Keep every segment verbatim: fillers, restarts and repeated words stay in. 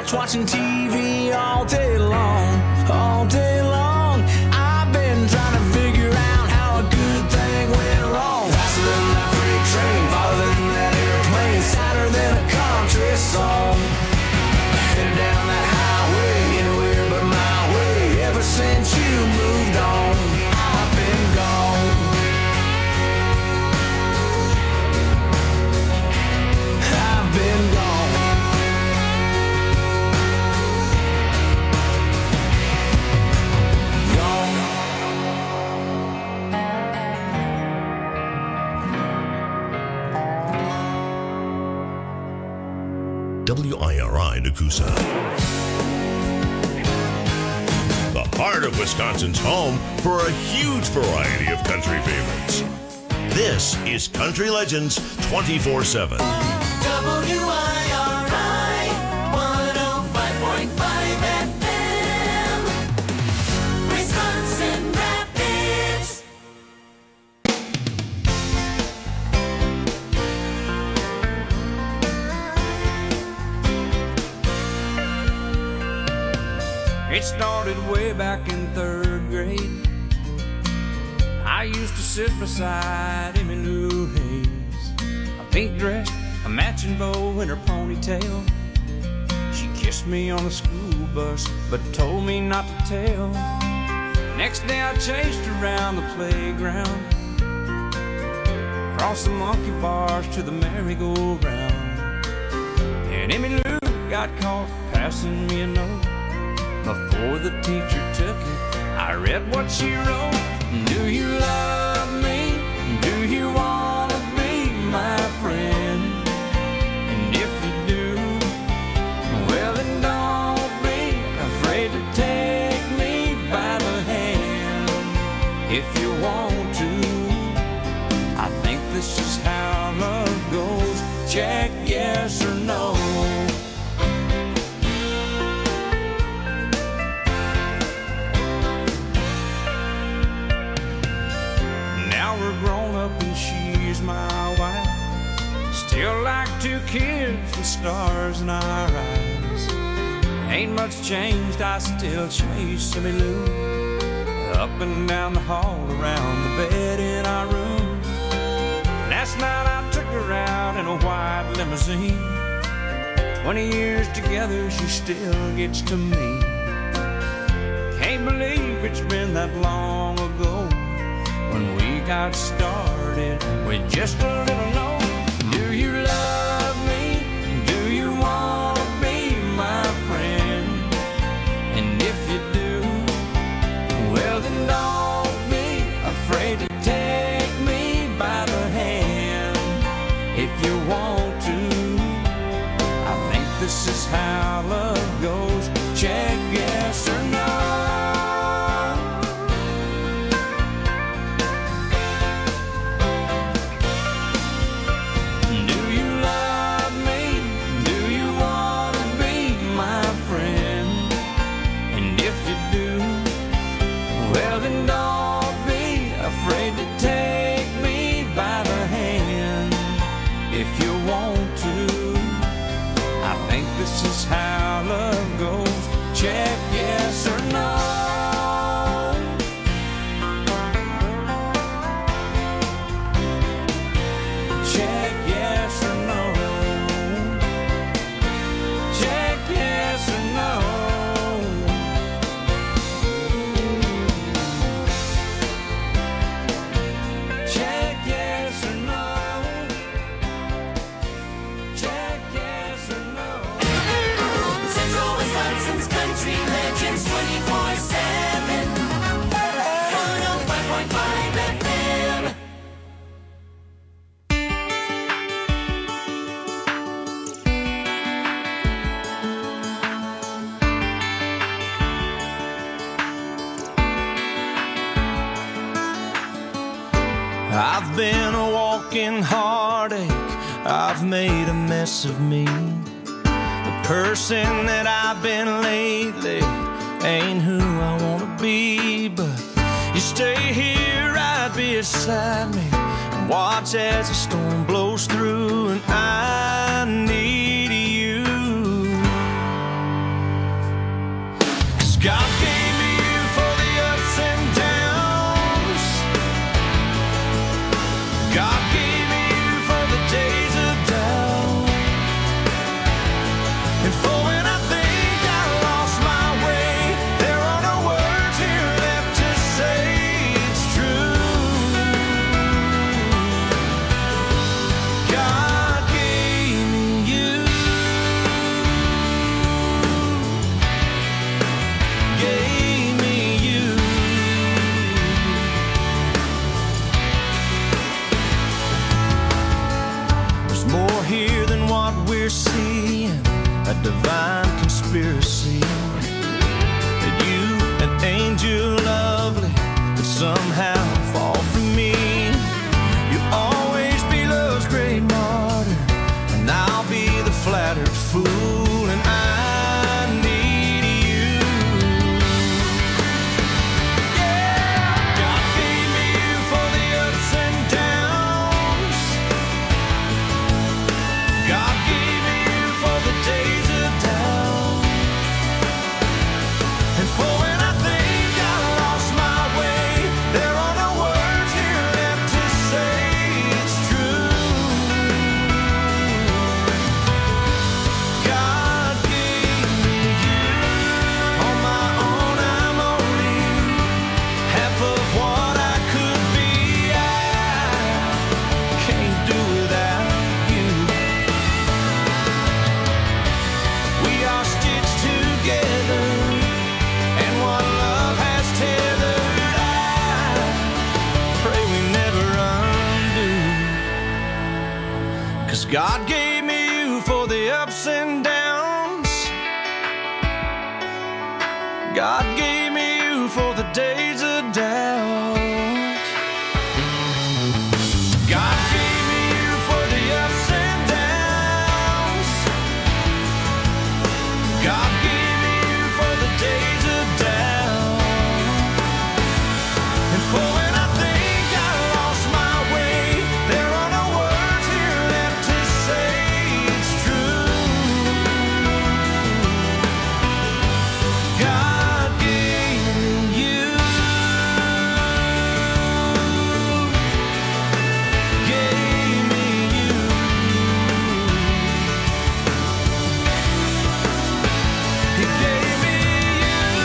couch watching T V all day long, all day long. I've been trying to figure out how a good thing went wrong. Faster than that freight train, farther than that airplane, sadder than a country song. Headed down that highway, anywhere but my way. Ever since you moved on, I've been gone. I've been gone. W I R I Nakusa. The heart of Wisconsin's home for a huge variety of country favorites. This is Country Legends twenty-four seven. W I R I one oh five point five F M, Wisconsin Rapids. It started way back in third grade. I used to sit beside Emmylou Hayes, a pink dress, a matching bow in her ponytail. She kissed me on the school bus, but told me not to tell. Next day I chased her around the playground, across the monkey bars to the merry-go-round. And Emmylou got caught passing me a note. Before the teacher took it, I read what she wrote. Do you love me? Do you want to be my friend? And if you do, well then don't be afraid to take me by the hand. If you want to, I think this is how love goes. Check yes or no. Grown up and she's my wife. Still like two kids with stars in our eyes. Ain't much changed, I still chase Emmylou up and down the hall, around the bed in our room. Last night I took her out in a white limousine. Twenty years together, she still gets to me. Can't believe it's been that long ago when we got started with just a little note. Do you love me? Do you want to be my friend? And if you do, well then don't be afraid to take me by the hand. If you want to, I think this is how love goes. Check yes or no. This is how love goes. Check yes or no. Check yes or no. Check yes or no. Check yes or no. Check yes or no. Central Wisconsin's Country Legends twenty-four seven, one oh five point five F M. I've been a walking heartache. I've made a mess of me. The person that I've been lately ain't who I want to be. But you stay here right beside me and watch as the storm blows through. And I need you. we're seeing a divine conspiracy, that you, an angel lovely, would somehow fall from me. You'll always be love's great martyr, and I'll be the flattered fool, and I need you. Yeah, God gave me you for the ups and downs. God gave me you for the days of doubt, and for when I think I lost my way, there are no words here left to say it's true. God gave me you. On my own, I'm only half of what I could be. I can't do without you. We are stitched together, and what love has tethered, I pray we never undo. 'Cause God gave me you for the ups and downs. God gave me you for the days of doubt. God gave me you for the ups and downs. God gave me you for the days of doubt, and for when I think I lost my way, there are no words here left to say it's true. God gave me you. Gave me you. He gave me you.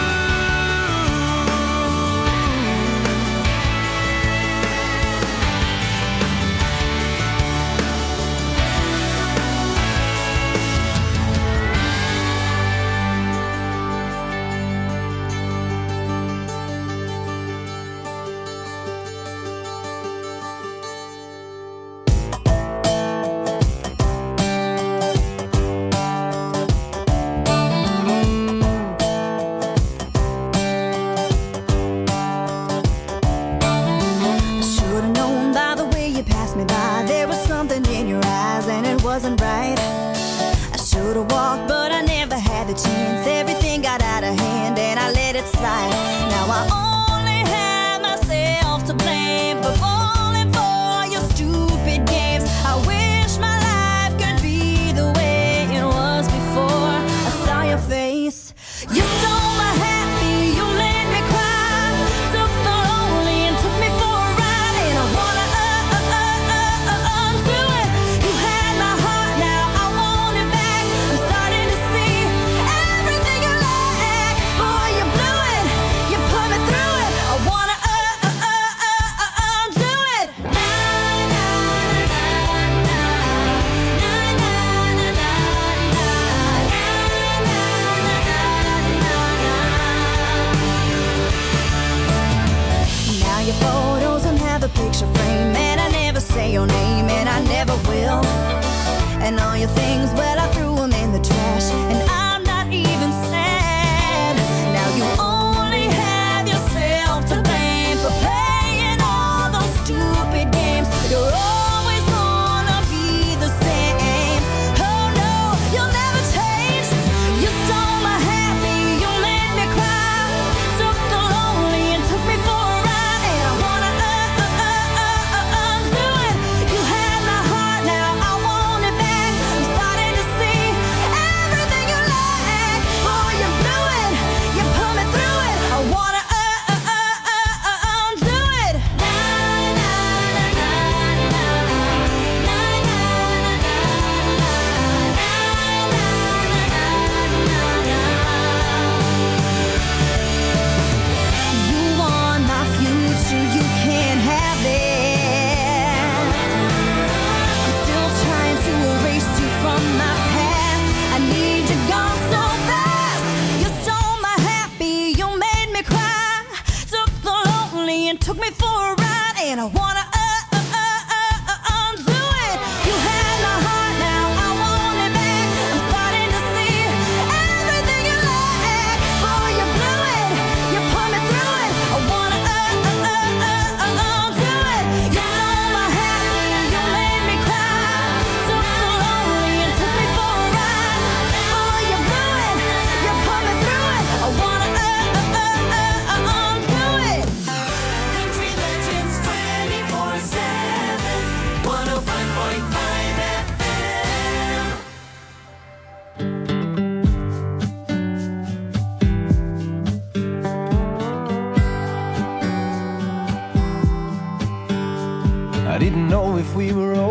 I should've known by the way you passed me by, there was something in your eyes and it wasn't right. I should've walked, but I never had the chance. Everything got out of hand and I let it slide. Now I only have myself to blame for falling for your stupid games. I wish my life could be the way it was before I saw your face. You stole my happy, you made me cry, took the lonely and took me for a ride, and I wanna uh, uh, uh, uh, uh, undo it. You had my heart, now I want it back. I'm starting to see everything you lack. Boy, you blew it, you put me through it. I wanna uh, uh, uh, uh, uh, undo it. Na, na, na, na, na, na, na, na, na, now your photos don't have a picture frame, and I never say your name, and I never will. And all your things, well, I threw them in the trash, and I'm not even sad. Now you only have yourself to blame for playing all those stupid games. You're always gonna be the same. Oh no, you'll never change. You stole my happy, you made me cry, took the lonely and took me for a ride, and I wanna uh, uh, uh, uh, uh, undo it. You had my heart, now I want it back. I'm starting to see everything you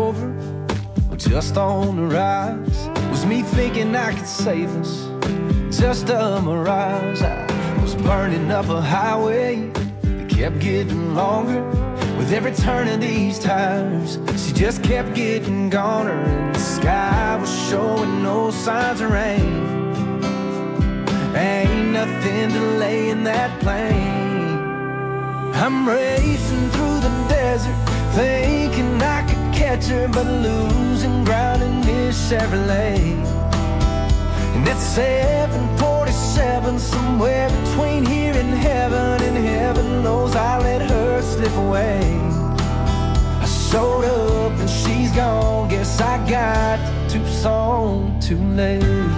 over, or just on the rise? Was me thinking I could save us just a mirage? I was burning up a highway that kept getting longer with every turn of these tires. She just kept getting goner, and the sky was showing no signs of rain. Ain't nothing delaying that plane. I'm racing through the desert, thinking I could catch her, but losing ground in this Chevrolet. And it's seven forty-seven, somewhere between here and heaven, and heaven knows I let her slip away. I showed up and she's gone, guess I got to Tucson too late.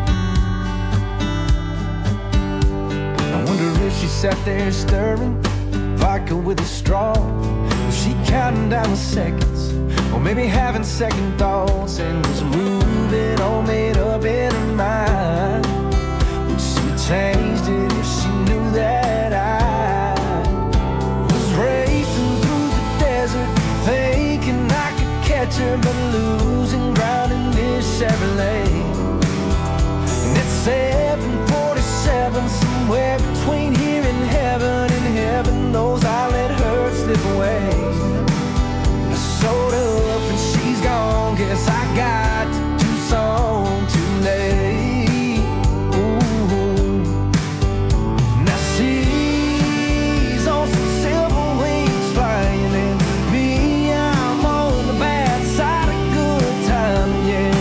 I wonder if she sat there stirring vodka with a straw. Was she counting down the seconds, or maybe having second thoughts, and was moving all made up in her mind? Would she have changed it if she knew that I was racing through the desert, thinking I could catch her, but losing ground in this Chevrolet? And it's seven forty-seven, somewhere between here and heaven, and heaven knows I let her slip away. I showed up and she's gone, guess I got to Tucson too late. Ooh. Now she's on some silver wings flying, and me, I'm on the bad side of good time,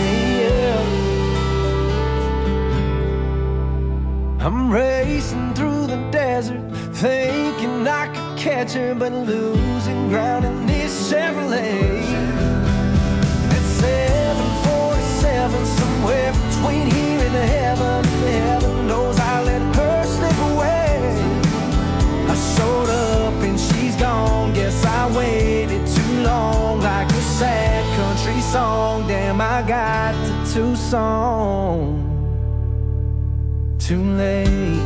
yeah, yeah. I'm racing through the desert, thinking I could catch her, but losing ground in this Chevrolet. It's seven forty-seven, somewhere between here and heaven, and heaven knows I let her slip away. I showed up and she's gone, guess I waited too long, like a sad country song. Damn, I got to Tucson too late.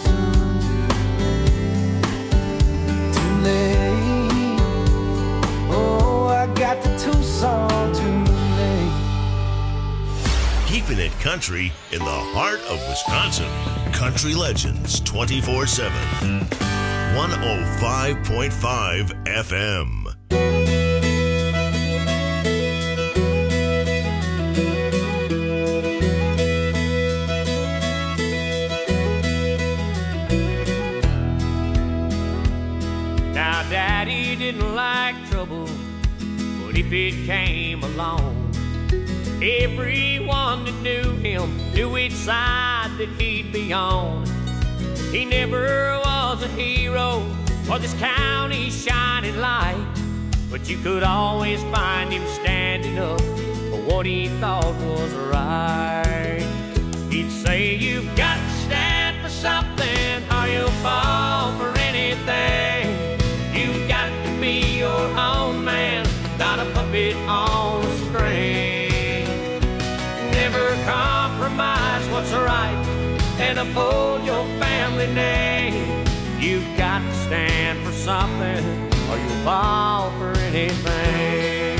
Oh, I got the Tucson too late. Keeping it country in the heart of Wisconsin. Country Legends twenty-four seven. one oh five point five F M. Daddy didn't like trouble, but if it came along, everyone that knew him knew which side that he'd be on. He never was a hero or this county's shining light, but you could always find him standing up for what he thought was right. He'd say, you've got to stand for something or you'll fall for anything. You've got to be your own man, not a puppet on a string. Never compromise what's right and uphold your family name. You've got to stand for something or you'll fall for anything.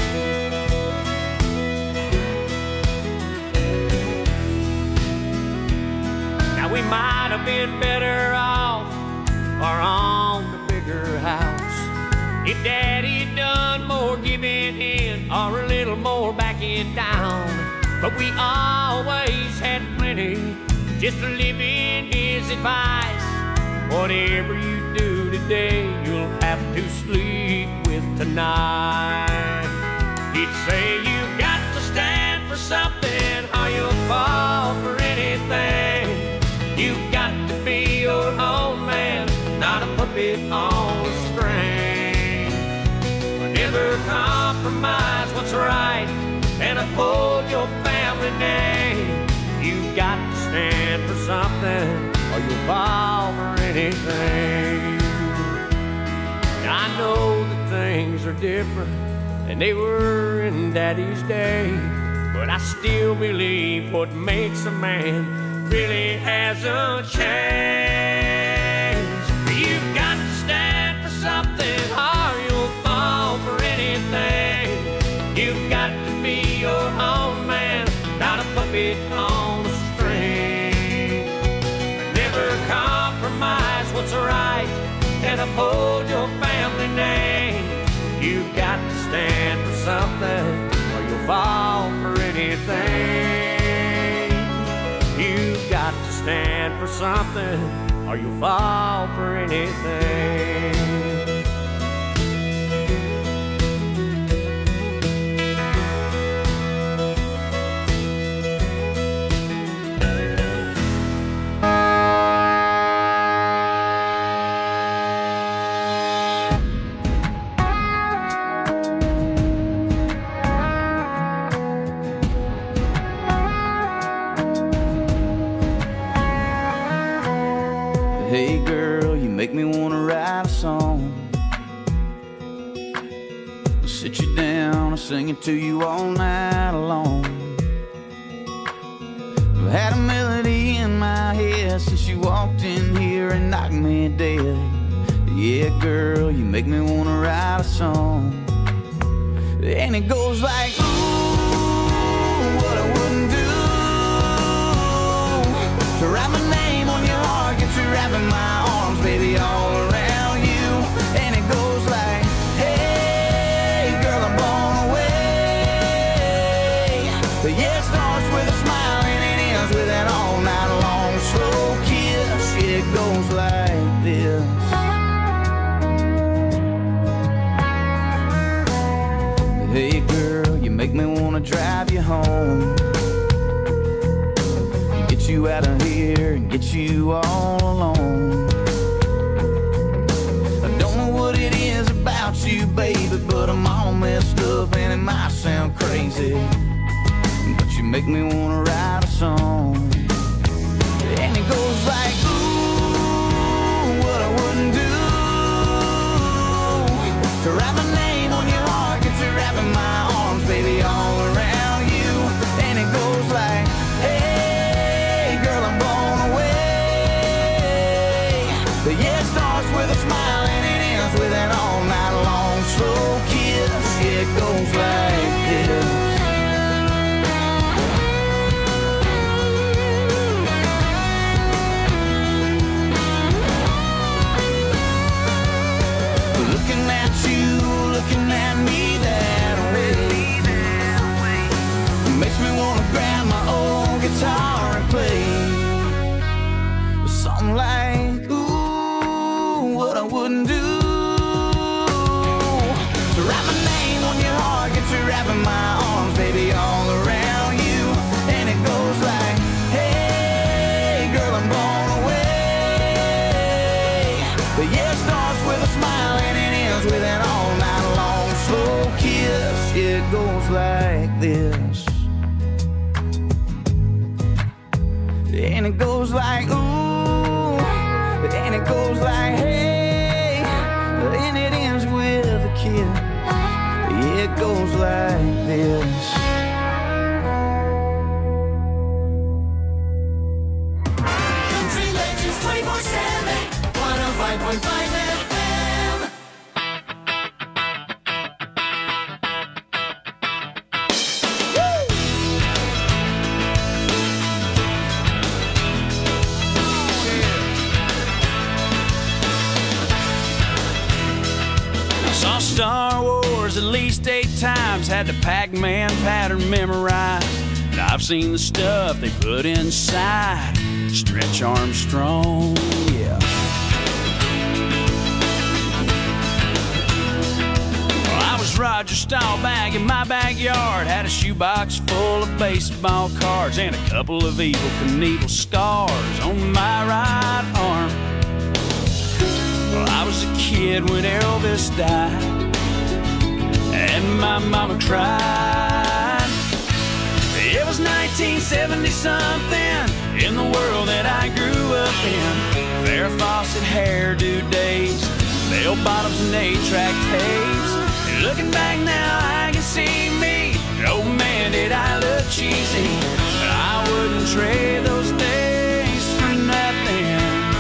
Now we might have been better off or on the bigger house if Daddy'd done more giving in or a little more backing down. But we always had plenty just to live in his advice. Whatever you do today, you'll have to sleep with tonight. He'd say, you've got to stand for something or you'll fall for anything. You've got to be your own man, not a puppet on a string. Never compromise what's right and uphold your family name. You've got to stand for something or you'll fall for anything. Now I know that things are different than they were in Daddy's day, but I still believe what makes a man really hasn't changed. You've got to stand for something or you'll fall for anything. You've got your own man, not a puppet on a string. Never compromise what's right and uphold your family name. You've got to stand for something or you'll fall for anything. You've got to stand for something or you'll fall for anything. Hey girl, you make me wanna write a song. I'll sit you down and sing it to you all night long. I've had a melody in my head since you walked in here and knocked me dead. Yeah girl, you make me wanna write a song. And it goes like, ooh, what I wouldn't do to write my name on your heart, get you wrapping my arms, baby, all around you. And it goes like, hey, girl, I'm blown away. But yeah, it starts with a smile and it ends with an all night long slow kiss. Yeah, it goes like this. Hey, girl, you make me wanna drive you home. Get you out of here and get you all alone. I don't know what it is about you, baby, but I'm all messed up and it might sound crazy, but you make me wanna write a song. And it goes like, ooh, what I wouldn't do to write my name on your heart, get you wrapping my arms, baby, all around you. And it goes like, hey, girl, I'm blown away. But yeah, it starts with a smile and it ends with an all night long slow kiss. Yeah, it goes like this. Looking at you, looking at me that way, makes me wanna grab my old guitar and play something like, ooh, what I wouldn't do to write my name on your heart, get you wrapping my arms, baby, all around you. And it goes like, hey, girl, I'm blown away. But yeah, it starts with a smile and it ends with an all night long slow kiss. Yeah, it goes like this. And it goes like, ooh, and it goes like, hey, and it ends with a kiss. Yeah, it goes like this. Country Legends twenty-four seven, one oh five point five F M. Saw Star Wars at least eight times, had the Pac-Man pattern memorized. And I've seen the stuff they put inside Stretch Armstrong, yeah. Well, I was Roger Staubach in my backyard, had a shoebox full of baseball cards and a couple of Evel Knievel scars on my right arm. Well, I was a kid when Elvis died, and my mama cried. It was nineteen seventy something in the world that I grew up in. Farrah Fawcett hairdo days, bell bottoms and eight-track tapes. And looking back now, I can see me. Oh man, did I look cheesy, but I wouldn't trade those days for nothing.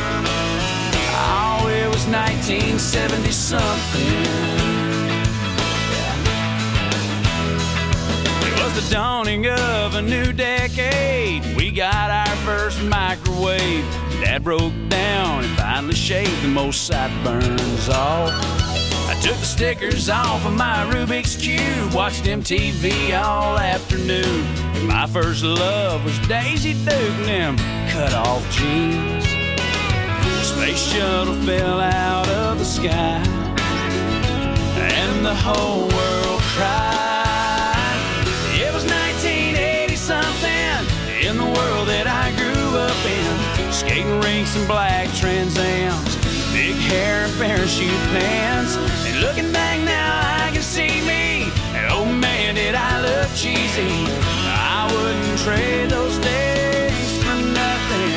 Oh, it was nineteen seventy something. It was the dawning of a new decade. We got our first microwave. Dad broke down and finally shaved the most sideburns off. I took the stickers off of my Rubik's Cube, watched M T V all afternoon. My first love was Daisy Duke and them cut-off jeans. The space shuttle fell out of the sky, and the whole world cried. It was nineteen eighty something in the world that I grew up in. Skating rinks and black Trans Ams, big hair and parachute pants. And looking back now, I can see me. And oh man, did I look cheesy. I wouldn't trade those days for nothing.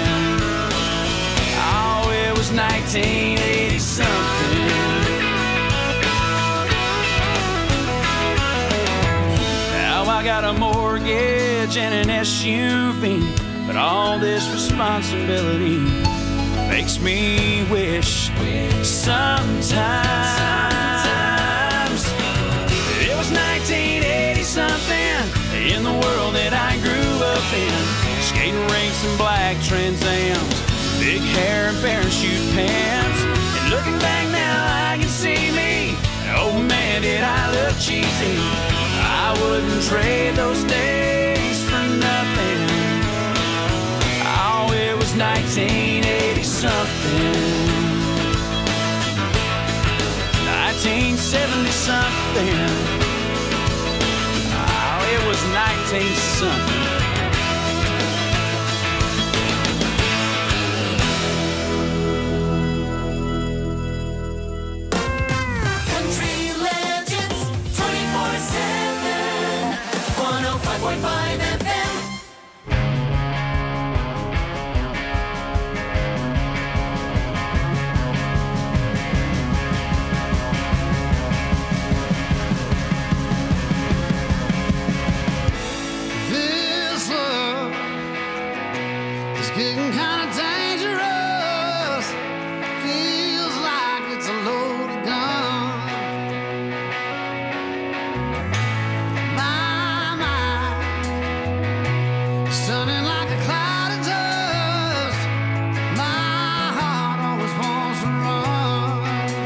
Oh, it was nineteen eighty something. Now I got a mortgage and an S U V, but all this responsibility makes me wish sometimes it was nineteen eighty something in the world that I grew up in. Skating rinks and black Trans Ams, big hair and parachute pants. And looking back now, I can see me. Oh man, did I look cheesy. I wouldn't trade those days for nothing. Oh, it was nineteen eighty something, nineteen seventy something. Oh, it was nineteen something. Country Legends twenty-four seven, one oh five point five F M. Getting kind of dangerous. Feels like it's a loaded gun. My mind is turning like a cloud of dust. My heart always wants to run.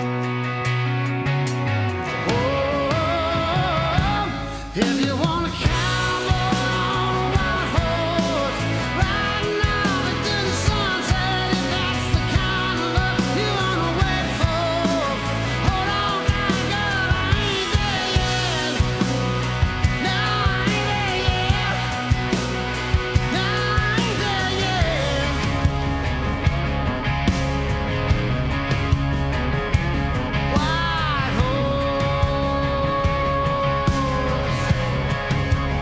Oh, if you want to cowboy on a wild horse, right now. That's the kind of love you wanna wait for. Hold on, now, girl, I ain't there yet. No, I ain't there yet. No, I ain't there yet. White horse,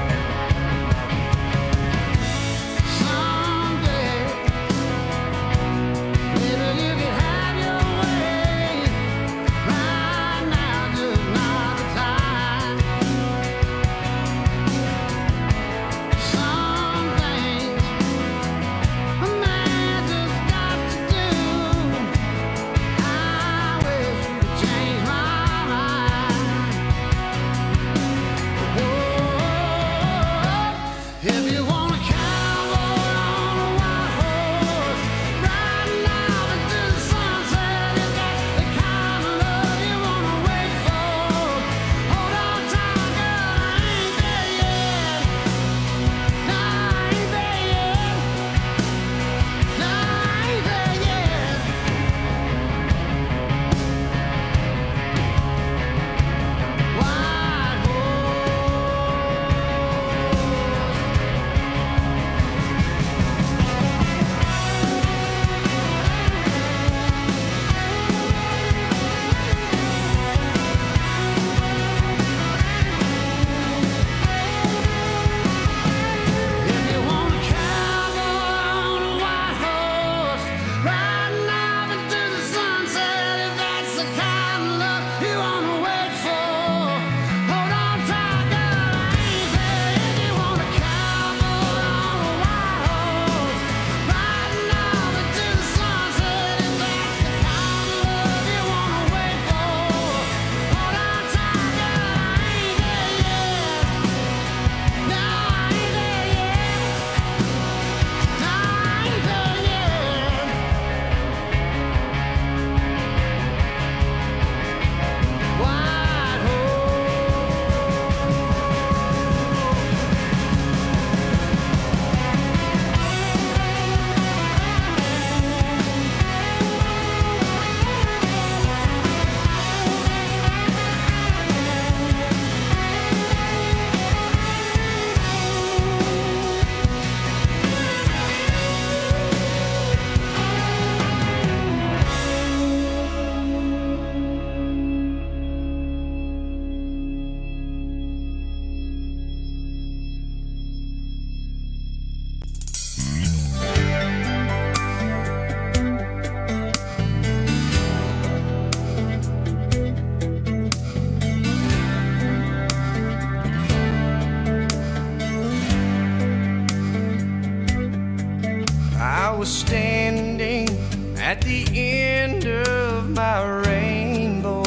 was standing at the end of my rainbow,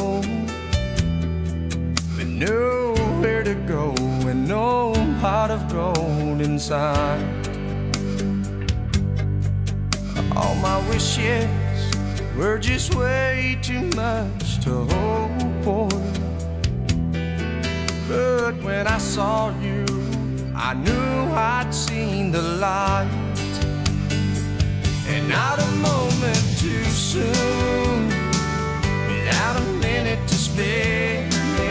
with nowhere to go and no pot of gold inside. All my wishes were just way too much to hope for. But when I saw you, I knew I'd seen the light. And not a moment too soon, without a minute to spare,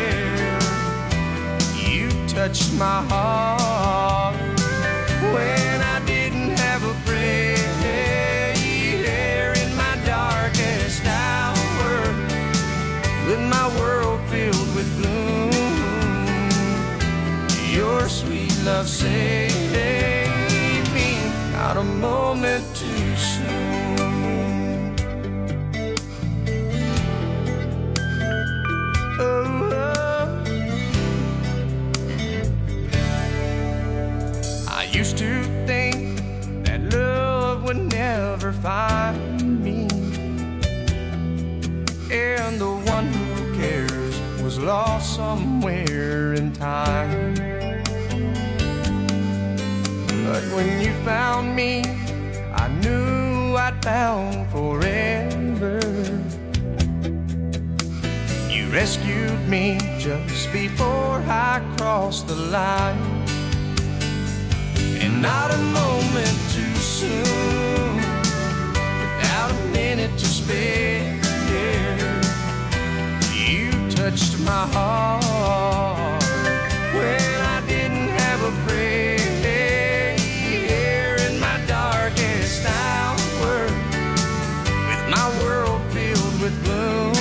you touched my heart when I didn't have a prayer. In my darkest hour, with my world filled with gloom, your sweet love saved me, not a moment too soon. Oh, oh. I used to think that love would never find me, and the one who cares was lost somewhere in time. But when you found me, I knew I'd found forever. You rescued me just before I crossed the line, and not a moment too soon, without a minute to spare, you touched my heart when I didn't have a prayer. In my darkest hour, with my world filled with gloom,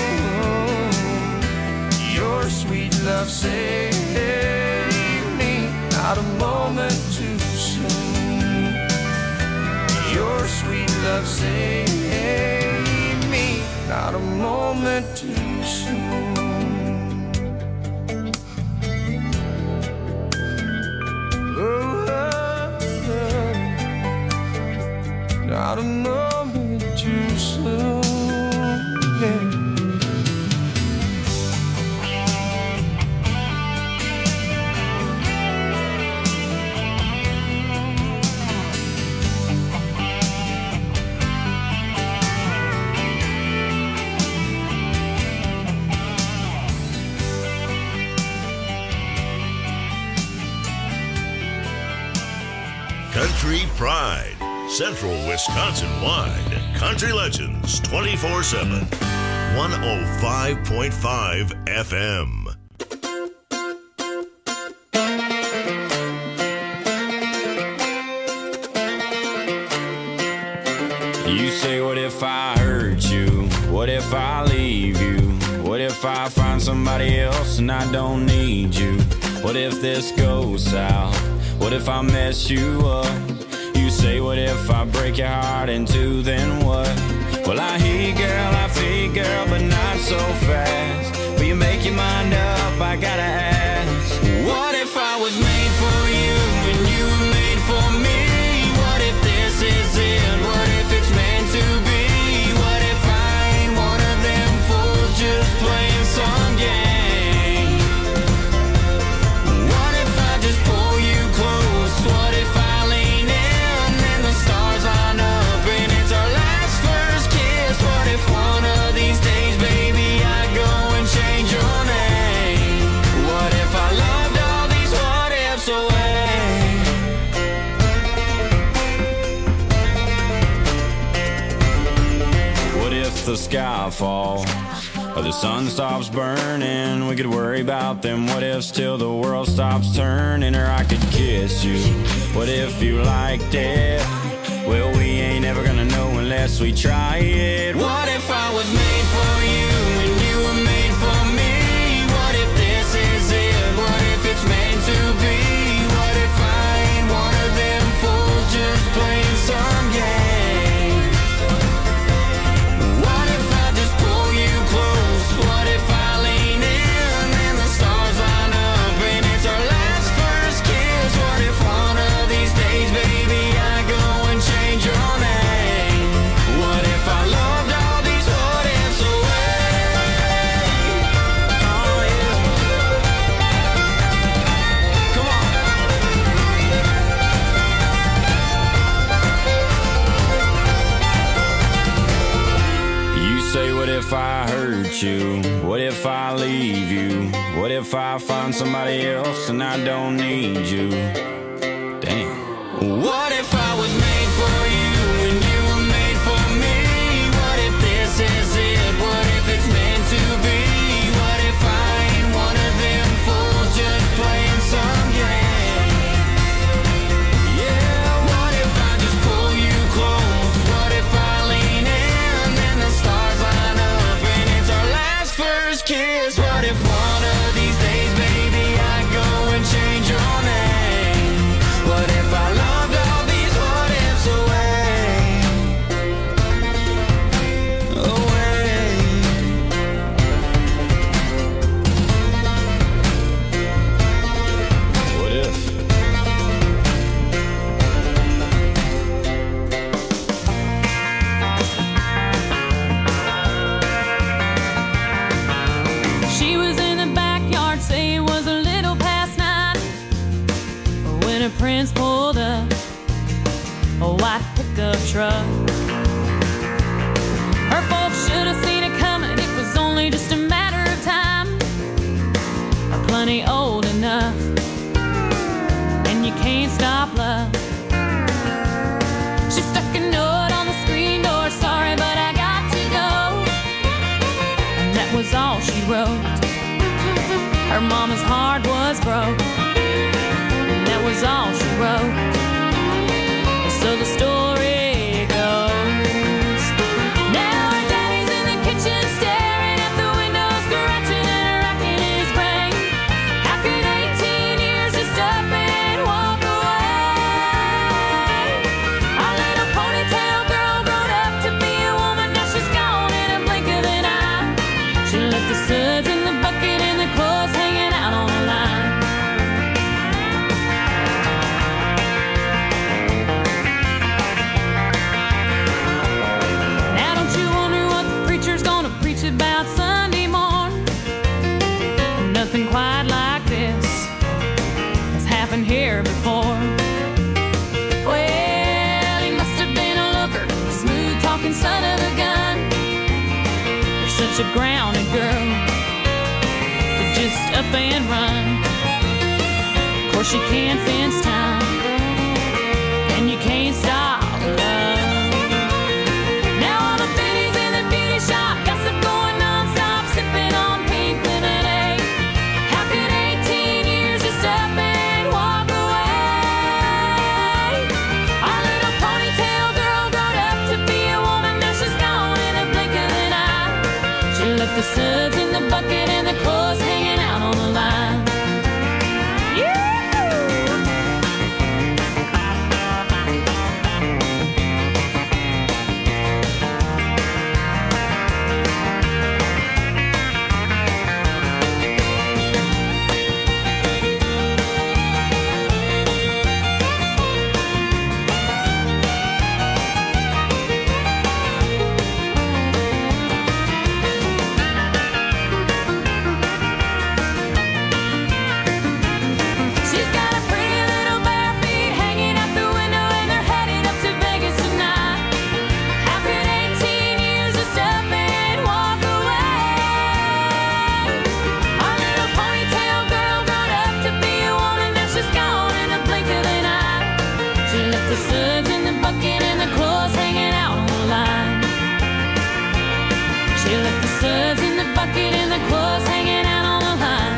your sweet love saved me, not a moment too soon. Your sweet love saved me, not a moment too soon. Oh, oh, oh. Not a moment too soon. Yeah. Country Pride, Central Wisconsin-wide. Country Legends twenty-four seven. one oh five point five F M. You say, what if I hurt you? What if I leave you? What if I find somebody else and I don't need you? What if this goes south? What if I mess you up? You say, what if I break your heart in two, then what? Well, I hear you, girl, I feel you, girl, but not so fast. Will you make your mind up? I gotta ask. What if I was made for you and you were made for me? What if this is it? What if it's meant to be? What if I ain't one of them fools just playing some game? What if I just pull you close? What if I lean in and the stars line up and it's our last first kiss? What if one of these days, baby, I go and change your name? What if I loved all these what ifs away? What if the sky falls or the sun stops burning? We could worry about them what ifs till the world stops turning. Or I could kiss you. What if you liked it? Well, we ain't ever gonna know unless we try it. What if I was made for you and you were made for me? What if this is it? What if it's meant to be? What if I ain't one of them fools just playing some game? What if I just pull you close? What if I lean in and the stars line up and it's our last first kiss? What if one of these days, baby, I go and change your name? hurt you? What if I leave you? What if I find somebody else and I don't need you? Damn. What if I was made for you and you were made for me? What if this is it? What if it's meant to be? What if I ain't one of them fools just playing some game? Yeah, what if I just pull you close? What if I lean in and the stars line up and it's our last first kiss? What if one of these days, baby, I go and change your name? What if I loved all these what ifs away? Away. What if? She was in the backyard, say it was a little past nine, when her prince pulled up a white pickup truck. Her folks should have seen it coming, it was only just a matter of time. Plenty old enough, and you can't stop love. She stuck a note on the screen door, sorry but I got to go. And that was all she wrote. Her mama's heart was broke, and that was all she wrote. So the story goes. Now her daddy's in the kitchen staring at the window, scratching and racking his brain. How could eighteen years just up and walk away? Our little ponytail girl grown up to be a woman, now she's gone in a blink of an eye. She left the suds in the bucket and the clothes hanging out on the line. Now don't you wonder what the preacher's gonna preach about Sunday morn? Nothing quite like this has happened here before. Well, he must have been a looker, a smooth talking son of a gun. You're such a grounded girl to just up and run. Of course you can't fence time, and you can't stop love. Now all the biddies in the beauty shop gossip going non-stop, sipping on pink lemonade. How could eighteen years just up and walk away? Our little ponytail girl grown up to be a woman, now she's gone in a blink of an eye. She left the suds in the bucket and the clothes hanging out on the line. Yeah! She's got a pretty little bare feet hanging out the window, and they're headed up to Vegas tonight. How could eighteen years just up and walk away? Our little ponytail girl grown up to be a woman, now she's gone in a blink of an eye. She left the suds in the bucket and the clothes hanging out on the line. She left the suds in the bucket and the clothes hanging out on the line.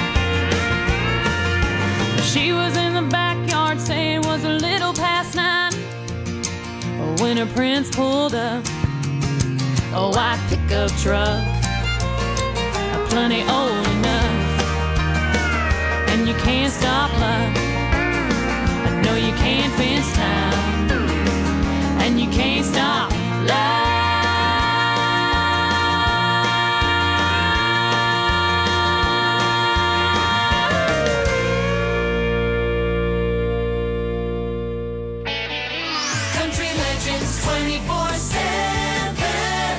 She was in the backyard, saying it was a little past nine, when her prince pulled up a white pickup truck, plenty old enough, and you can't stop love. I know you can't fence time, and you can't stop love. Country Legends twenty-four seven.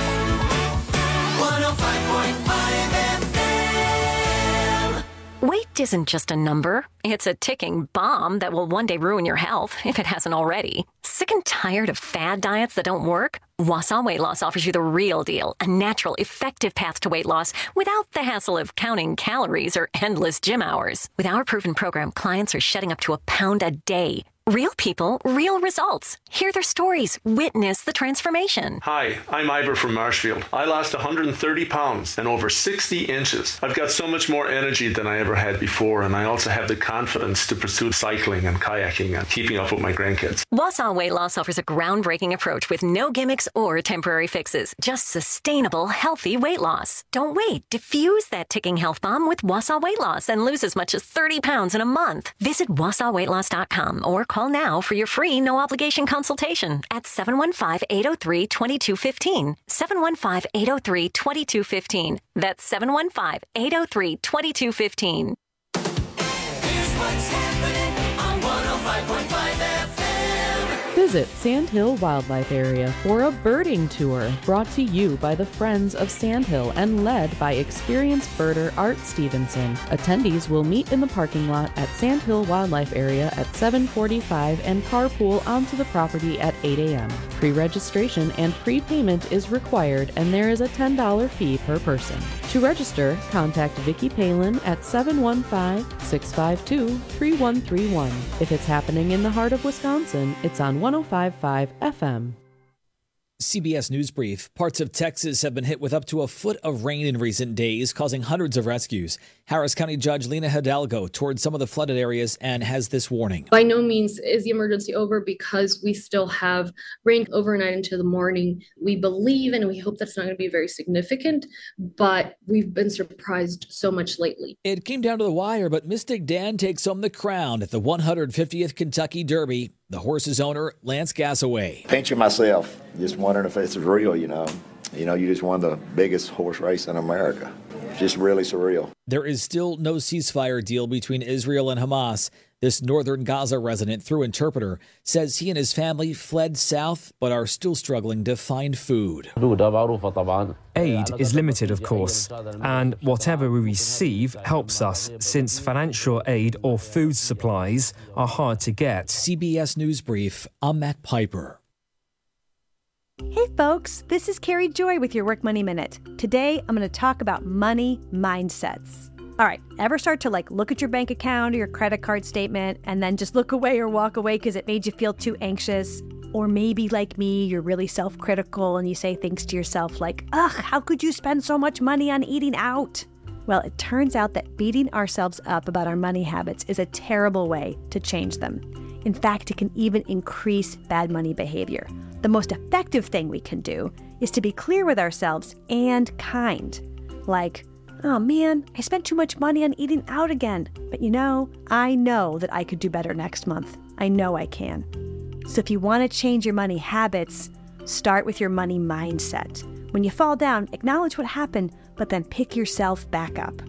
one oh five point five F M. Wait Weight isn't just a number. It's a ticking bomb that will one day ruin your health, if it hasn't already. Sick and tired of fad diets that don't work? Wausau Weight Loss offers you the real deal, a natural, effective path to weight loss without the hassle of counting calories or endless gym hours. With our proven program, clients are shedding up to a pound a day. Real people, real results. Hear their stories. Witness the transformation. Hi, I'm Ivor from Marshfield. I lost one hundred thirty pounds and over sixty inches. I've got so much more energy than I ever had before, and I also have the confidence to pursue cycling and kayaking and keeping up with my grandkids. Wausau Weight Loss offers a groundbreaking approach with no gimmicks or temporary fixes. Just sustainable, healthy weight loss. Don't wait. Diffuse that ticking health bomb with Wausau Weight Loss and lose as much as thirty pounds in a month. Visit wausau weight loss dot com or call Call now for your free no-obligation consultation at seven one five, eight oh three, two two one five. seven one five, eight oh three, two two one five. That's seven one five, eight oh three, two two one five. Here's what's happening on one oh five point five F M. Visit Sandhill Wildlife Area for a birding tour brought to you by the Friends of Sandhill and led by experienced birder Art Stevenson. Attendees will meet in the parking lot at Sandhill Wildlife Area at seven forty-five and carpool onto the property at eight a.m. Pre-registration and prepayment is required and there is a ten dollars fee per person. To register, contact Vicki Palin at seven one five, six five two, three one three one. If it's happening in the heart of Wisconsin, it's on one oh five point five F M. C B S News Brief. Parts of Texas have been hit with up to a foot of rain in recent days, causing hundreds of rescues. Harris County Judge Lena Hidalgo toured some of the flooded areas and has this warning. By no means is the emergency over because we still have rain overnight into the morning. We believe and we hope that's not going to be very significant, but we've been surprised so much lately. It came down to the wire, but Mystic Dan takes home the crown at the one hundred fiftieth Kentucky Derby. The horse's owner, Lance Gasaway. Pinching myself, just wondering if it's real, you know. You know, you just won the biggest horse race in America. It's just really surreal. There is still no ceasefire deal between Israel and Hamas. This northern Gaza resident, through interpreter, says he and his family fled south but are still struggling to find food. Aid is limited, of course, and whatever we receive helps us, since financial aid or food supplies are hard to get. C B S News Brief, I'm Matt Piper. Hey folks, this is Carrie Joy with your Work Money Minute. Today, I'm going to talk about money mindsets. All right, ever start to like look at your bank account or your credit card statement and then just look away or walk away because it made you feel too anxious? Or maybe like me, you're really self-critical and you say things to yourself like, ugh, how could you spend so much money on eating out? Well, it turns out that beating ourselves up about our money habits is a terrible way to change them. In fact, it can even increase bad money behavior. The most effective thing we can do is to be clear with ourselves and kind. Like, oh man, I spent too much money on eating out again. But you know, I know that I could do better next month. I know I can. So if you want to change your money habits, start with your money mindset. When you fall down, acknowledge what happened, but then pick yourself back up.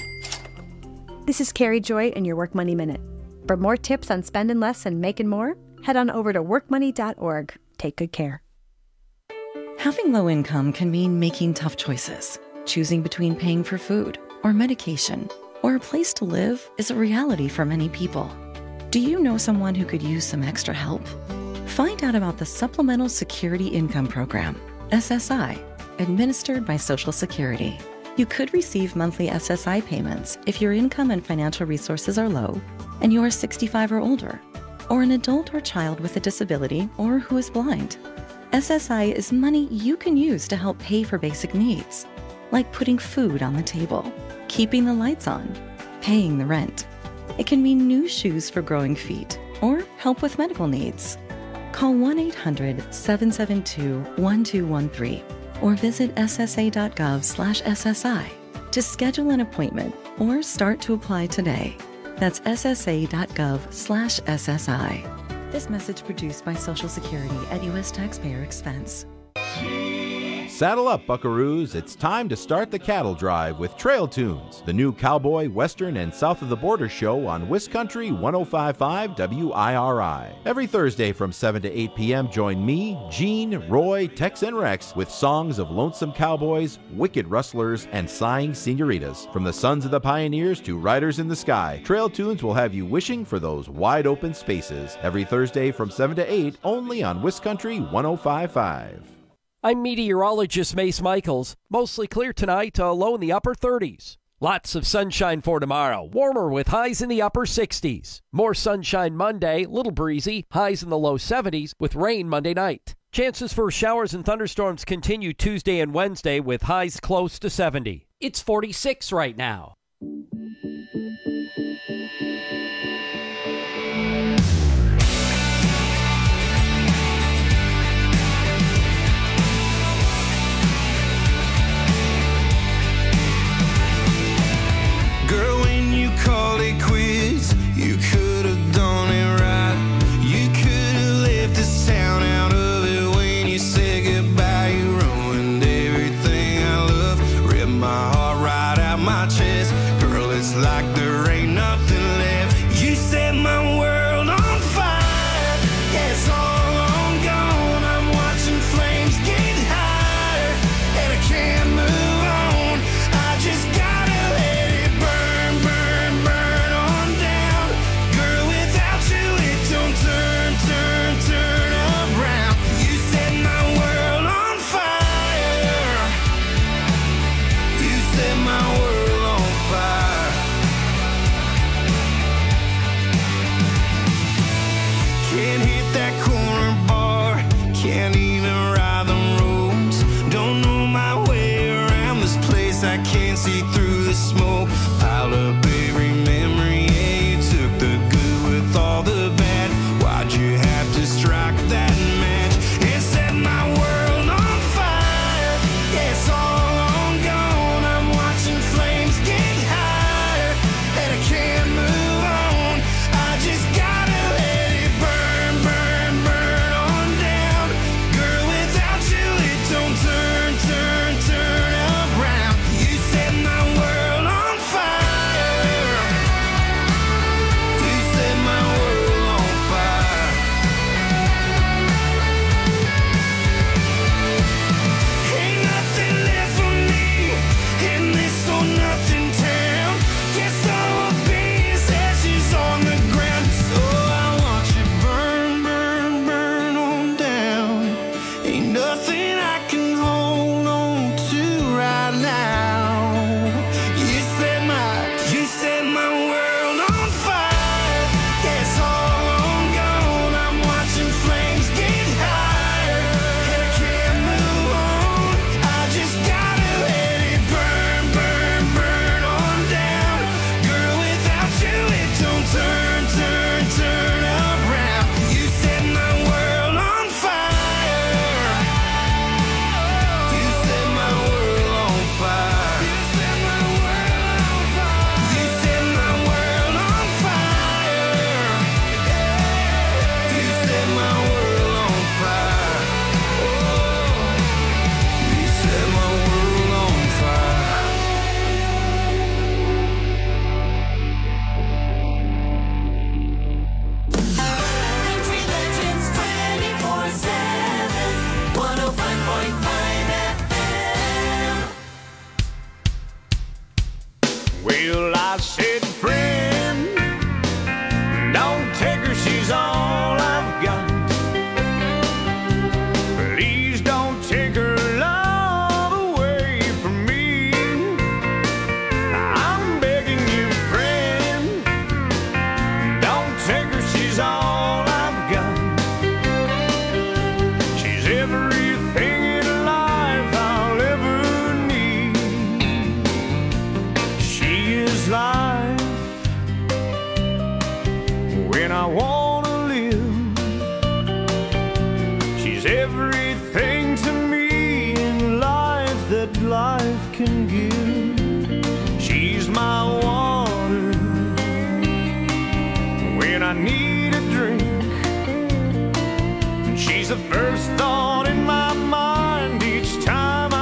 This is Carrie Joy and your Work Money Minute. For more tips on spending less and making more, head on over to work money dot org. Take good care. Having low income can mean making tough choices. Choosing between paying for food or medication or a place to live is a reality for many people. Do you know someone who could use some extra help? Find out about the Supplemental Security Income Program, S S I, administered by Social Security. You could receive monthly S S I payments if your income and financial resources are low and you are sixty-five or older, or an adult or child with a disability or who is blind. S S I is money you can use to help pay for basic needs, like putting food on the table, keeping the lights on, paying the rent. It can mean new shoes for growing feet or help with medical needs. Call one eight hundred, seven seven two, one two one three or visit S S A dot gov slash S S I to schedule an appointment or start to apply today. That's S S A dot gov slash S S I. This message produced by Social Security at U S taxpayer expense. She Saddle up, buckaroos. It's time to start the cattle drive with Trail Tunes, the new cowboy, western, and south of the border show on Wiscountry one oh five point five W I R I. Every Thursday from seven to eight p.m., join me, Gene, Roy, Tex, and Rex with songs of lonesome cowboys, wicked rustlers, and sighing senoritas. From the sons of the pioneers to riders in the sky, Trail Tunes will have you wishing for those wide open spaces. Every Thursday from seven to eight, only on Wiscountry one oh five point five. I'm meteorologist Mace Michaels. Mostly clear tonight, uh, low in the upper thirties. Lots of sunshine for tomorrow, warmer with highs in the upper sixties. More sunshine Monday, little breezy, highs in the low seventies with rain Monday night. Chances for showers and thunderstorms continue Tuesday and Wednesday with highs close to seventy. It's forty-six right now. Girl, when you called it quits, you could have done it right. You could have left this town out of it when you said goodbye. You ruined everything I love, ripped my heart right out my chest. Girl, it's like there ain't nothing left. You set my world on fire. Yeah, it's all on gone. I'm watching flames get higher, and I can't move on. I just gotta let it burn, burn, burn on down. Girl, without you it don't turn, turn, turn around. You set my world on fire. You set my world on fire. Can't hit that corner bar, can't even ride the roads. Don't know my way around this place, I can't see through the smoke. Piled up every memory, yeah, you took the good with all the bad. Why'd you have to strike that match and set my world on fire? Yeah, it's all on gone. I'm watching flames get higher, and I can't move on. I just gotta let it burn, burn, burn on down. Girl, without you it don't turn, turn, turn around. You set my world on fire. You set my world on fire. Ain't nothing left for me in this or nothing town. Guess I will be as ashes on the ground. So I want you burn, burn, burn on down. Ain't nothing I can hold on to right now. You set my, you set my world on fire. Yeah, it's all on gone. I'm watching flames get higher, and I can't move on. I just gotta let it burn, burn, burn on down. Girl, without you it don't turn, turn, turn around. You set my world on fire. You set my world on fire. You set my world on fire. You set my world on fire. You set my world on fire. Oh, you set my world on fire. Country Legends twenty-four seven, one oh five point five F M. Well, I said, friend, don't take her, she's all I've got. Please don't take her love away from me. I'm begging you, friend, don't take her, she's all I've got. She's everything in life I'll ever need. She is life when I wanna live. She's everything to me in life that life can give. She's my water when I need a drink. She's the first thought in my mind each time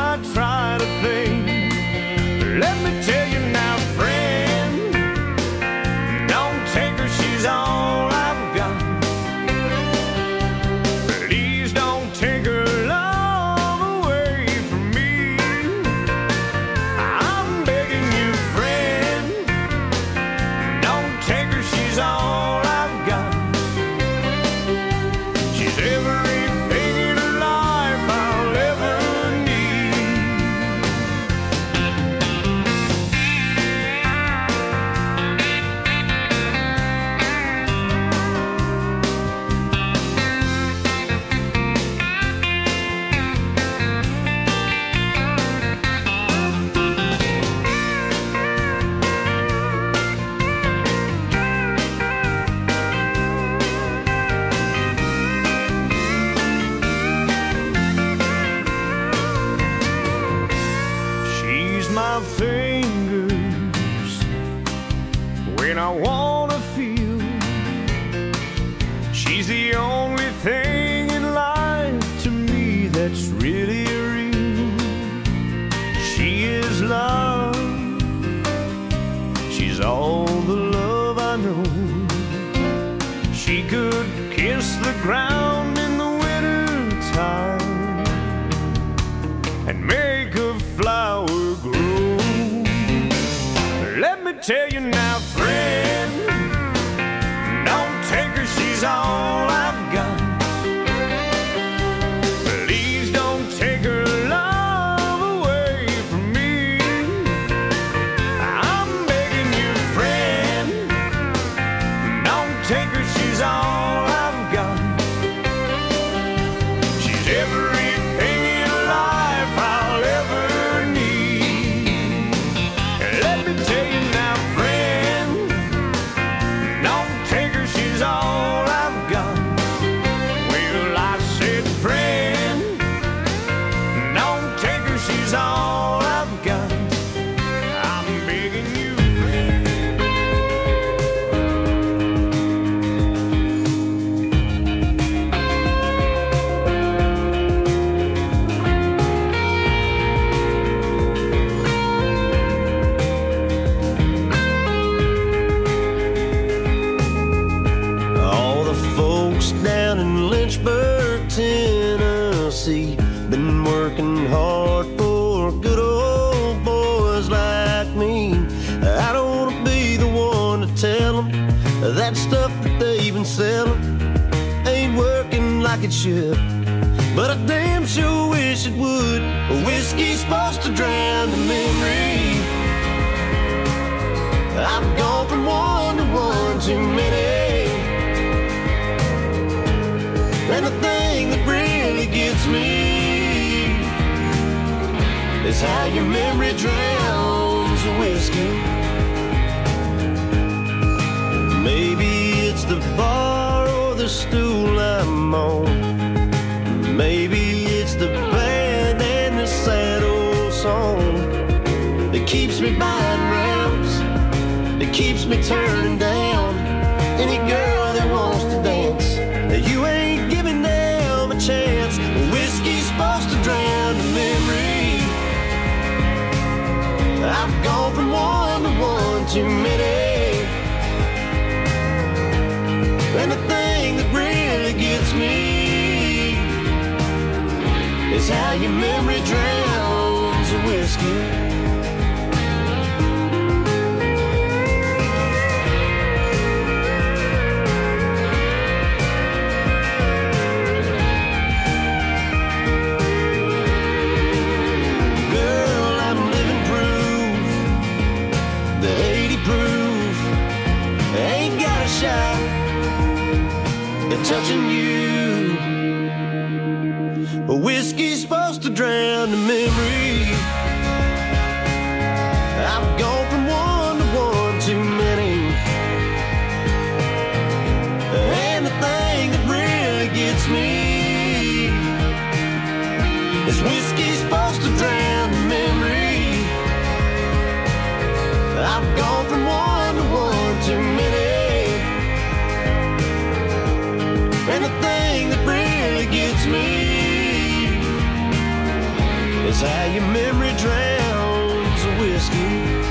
She's the only thing in life to me that's really real. She is love. She's all the love I know. She could kiss the ground in the winter time and make a flower grow. Let me tell you now, friend, don't take her, she's all I've got. Please don't take her love away from me. I'm begging you, friend, don't take her, she's all I've got. She's everything in life I'll ever need. Let me tell you now, friend, don't take her, she's all I've got. Well, I said, friend, don't take her, she's all I've got. I'm begging you, all the folks down in Lynchburg, Tennessee, been working hard for good old boys like me. I don't want to be the one to tell them that stuff that they've been selling ain't working like it should, but I damn sure wish it would. Whiskey's supposed to drown the memory. I've gone from one to one too many. And the thing that really gets me is how your memory drowns the whiskey. Maybe it's the bar or the stool I'm on. Maybe it's the band and the sad old song that keeps me buying rounds, that keeps me turning down any girl that wants to dance. You ain't giving them a chance. Whiskey's supposed to drown the memory. I've gone from one to one too many. And the thing that really gets me is how your memory drowns the whiskey. Touching you, whiskey's supposed to drown the memory. I've gone from one to one too many. And the thing that really gets me is whiskey's supposed to drown the memory. I've gone from one to one too many. And the thing that really gets me is how your memory drowns the whiskey.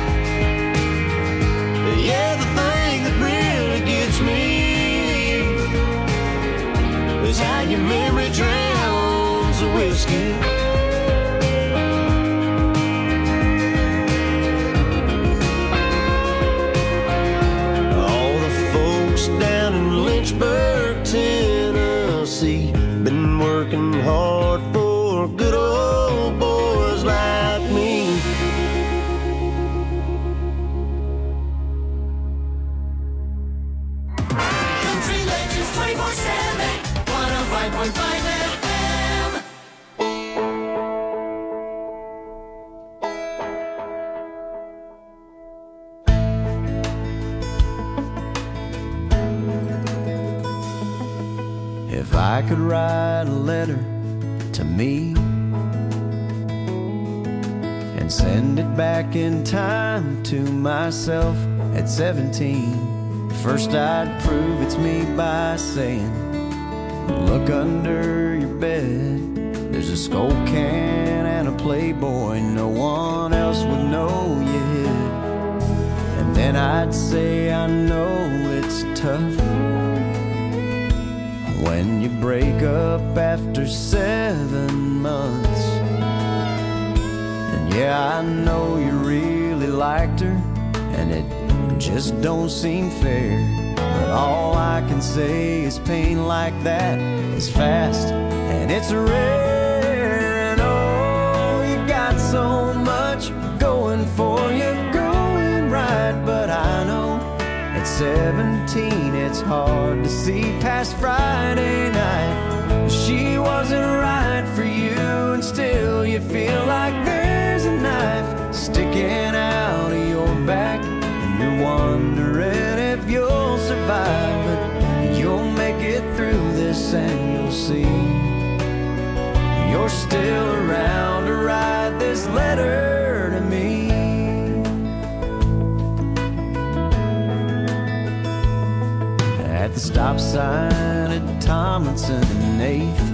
Yeah, the thing that really gets me is how your memory drowns the whiskey. All the folks down in Lynchburg, Tennessee, been working hard for good old boys like me. Country Legends twenty-four seven, one oh five point five F M. If I could write a letter to me and send it back in time to myself at seventeen, first I'd prove it's me by saying Look under your bed, there's a Skull can and a Playboy no one else would know you hid. And then I'd say I know it's tough when you break up after seven months. And yeah, I know you really liked her, and it just don't seem fair. But all I can say is pain like that is fast and it's rare. And oh, you got so much going for you, going right. But I know at seventeen it's hard to see past Friday night. She wasn't right for you, and still you feel like there's a knife sticking out of your back, and you're wondering if you'll survive. But you'll make it through this and you'll see you're still around to write this letter to me. At the stop sign at Tomlinson and eighth,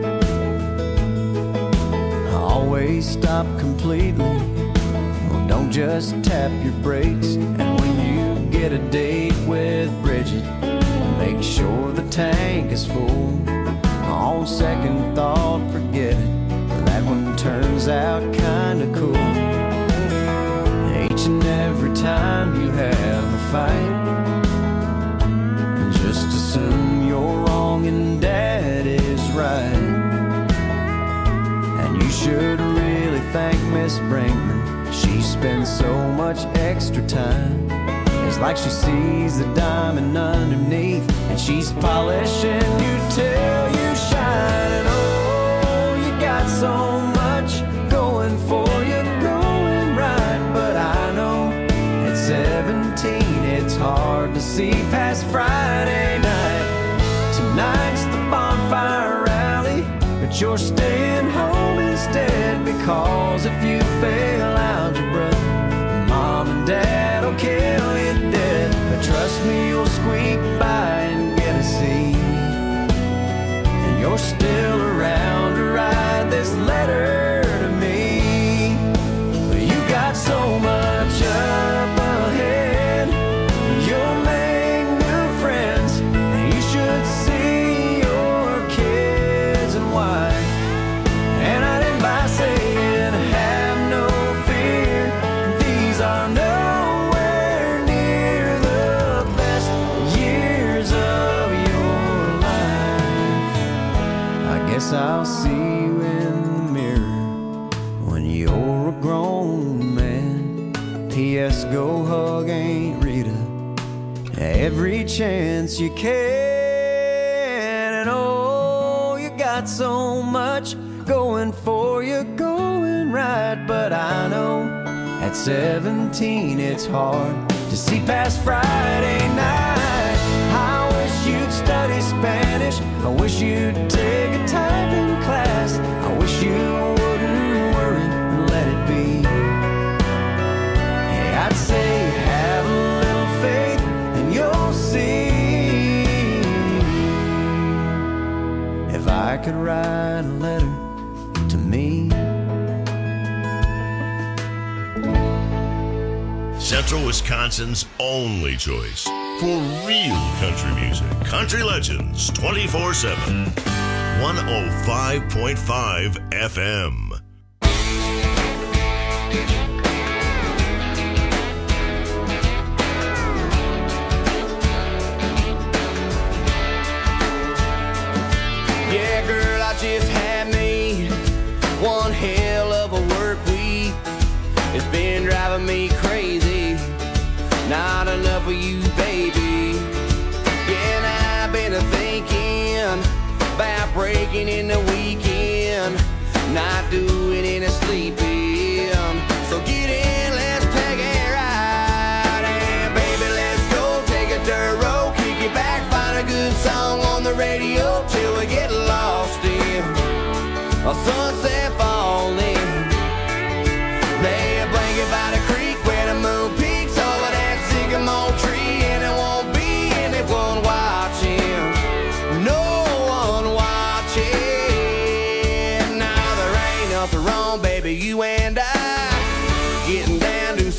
I always stop completely. Oh, don't just tap your brakes. And when you get a date with Bridget, make sure the tank is full. On second thought, forget it. That one turns out kinda cool. Each and every time you have a fight, just assume you're wrong and Dad is right. And you should really thank Miss Brinkman. She spends so much extra time. It's like she sees the diamond underneath, and she's polishing you till you shine. And oh, you got so much going for you, going right. But I know at seventeen it's hard to see past Friday night. Tonight's the bonfire rally, but you're staying home instead, because if you fail algebra, Mom and Dad will kill you dead. But trust me, you'll squeak by and get a C, and you're still around to write this letter to me. You got so much up ahead, you'll make new friends, and you should see your kids and wife. And I didn't by saying have no fear, these are nowhere near the best years of your life. I guess I'll see you in the mirror when you're a grown man. P S go hug Aunt Rita every chance you can. And oh, you got so much going for you, going right. But I know at seventeen it's hard to see past Friday night. I wish you'd study Spanish, I wish you'd take a typing class, I wish you wouldn't worry and let it be. Hey, I'd say have a little faith and you'll see. If I could write a letter to me. Central Wisconsin's only choice for real country music. Country Legends twenty-four seven. one oh five point five F M. Yeah, girl, I just had me one hell of a work week. It's been driving me crazy. Not enough of you, baby. Yeah, and I've been thinking about breaking in the weekend, not doing any sleeping. So get in, let's take a ride. And baby, let's go take a dirt road, kick it back, find a good song on the radio till we get lost in a sunset falling. Lay a blanket by the creek where the moon peaks over that sycamore tree, and there won't be anyone watching, no one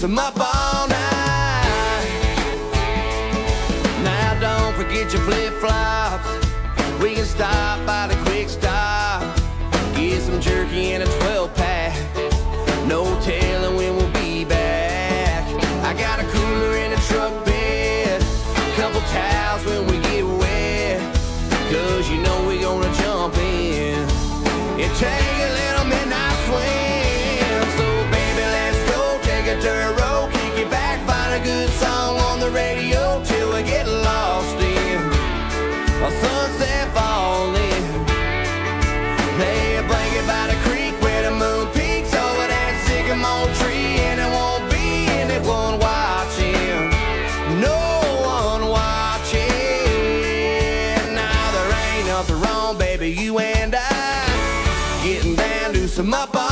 some up all night. Now don't forget your flip-flops. We can stop by the quick stop, get some jerky and a twelve pack. No telling when we'll be back. I got a cooler in the truck bed, couple towels when we get wet, cause you know we gonna jump in and take a little midnight swim. So baby, let's go take a dirt road, kick it back, find a good song on the radio till we get lost in a sunset falling. Lay a blanket by the creek where the moon peaks over that sycamore tree, and it won't be anyone watching, no one watching. Now there ain't nothing wrong, baby, you and I getting down to some up